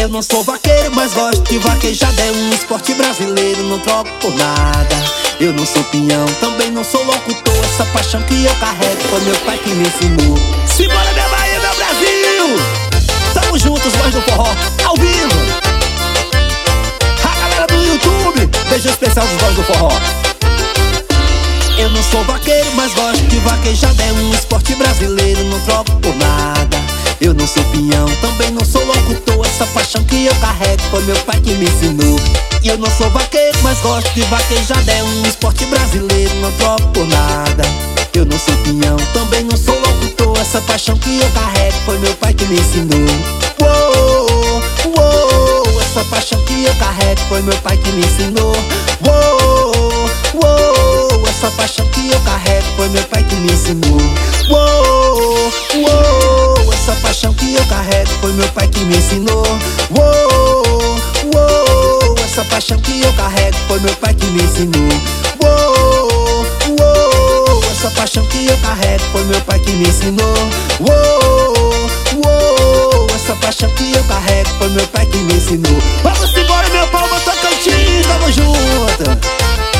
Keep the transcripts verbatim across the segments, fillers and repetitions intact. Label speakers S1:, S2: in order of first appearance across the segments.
S1: Eu não sou vaqueiro, mas gosto de vaquejar. É um esporte brasileiro, não troco por nada. Eu não sou peão, também não sou locutor. Essa paixão que eu carrego foi meu pai que me ensinou. Simbora, minha Bahia, meu Brasil! Tamo juntos, voz do forró, ao vivo! A galera do YouTube, beijo especial dos voz do forró. Eu não sou vaqueiro, mas gosto de vaquejar. É um esporte brasileiro, não troco por nada. Eu não sou peão, também não sou locutor. Essa paixão que eu carrego foi meu pai que me ensinou. E eu não sou vaqueiro, mas gosto de vaquejar. É um esporte brasileiro, não troco por nada. Eu não sou peão, também não sou locutor. Essa paixão que eu carrego foi meu pai que me ensinou. Uou, uou, essa paixão que eu carrego foi meu pai que me ensinou. Uou, uou, essa paixão que eu carrego foi meu pai que me ensinou. Uou, uou, essa paixão que eu carrego foi meu pai que me ensinou. Uou, uou, essa paixão que eu carrego foi meu pai que me ensinou. Uou, uou, essa paixão que eu carrego foi meu pai que me ensinou. Uou, uou, essa paixão que eu carrego foi meu pai que me ensinou. Vamos embora, meu palma, Tocantins, tamo junto.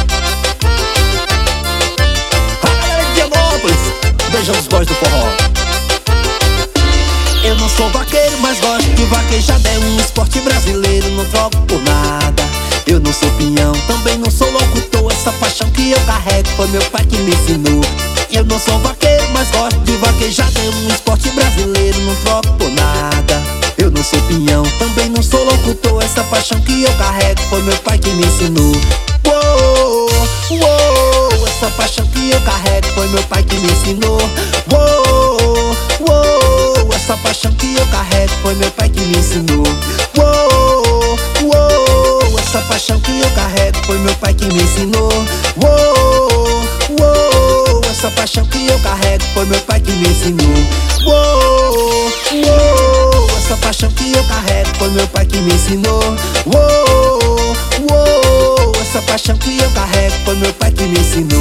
S1: Beijão dos boys do forró. Eu não sou vaqueiro, mas gosto de vaquejar. É um esporte brasileiro, não troco por nada. Eu não sou peão, também não sou locutor. Essa paixão que eu carrego foi meu pai que me ensinou. Eu não sou vaqueiro, mas gosto de vaquejar. É um esporte brasileiro, não troco por nada. Eu não sou peão, também não sou locutor. Essa paixão que eu carrego foi meu pai que me ensinou. Uou, uou, essa paixão que eu carrego foi meu pai que me ensinou. Uou, uou, essa paixão que eu carrego foi meu pai que me ensinou. Uou, uou, essa paixão que eu carrego foi meu pai que me ensinou. Uou, uou, essa paixão que eu carrego foi meu pai que me ensinou. Uou, uou, essa paixão que eu carrego foi meu pai que me ensinou. Uou, uou, essa paixão que eu carrego foi meu pai que me ensinou.